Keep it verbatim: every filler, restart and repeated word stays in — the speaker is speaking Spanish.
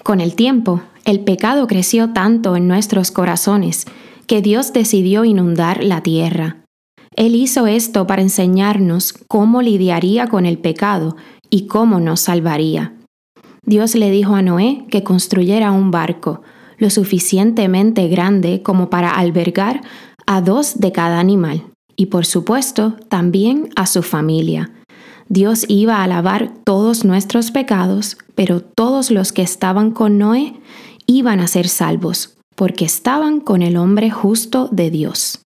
Con el tiempo, el pecado creció tanto en nuestros corazones que Dios decidió inundar la tierra. Él hizo esto para enseñarnos cómo lidiaría con el pecado y cómo nos salvaría. Dios le dijo a Noé que construyera un barco, lo suficientemente grande como para albergar a dos de cada animal, y por supuesto también a su familia. Dios iba a lavar todos nuestros pecados, pero todos los que estaban con Noé iban a ser salvos, porque estaban con el hombre justo de Dios.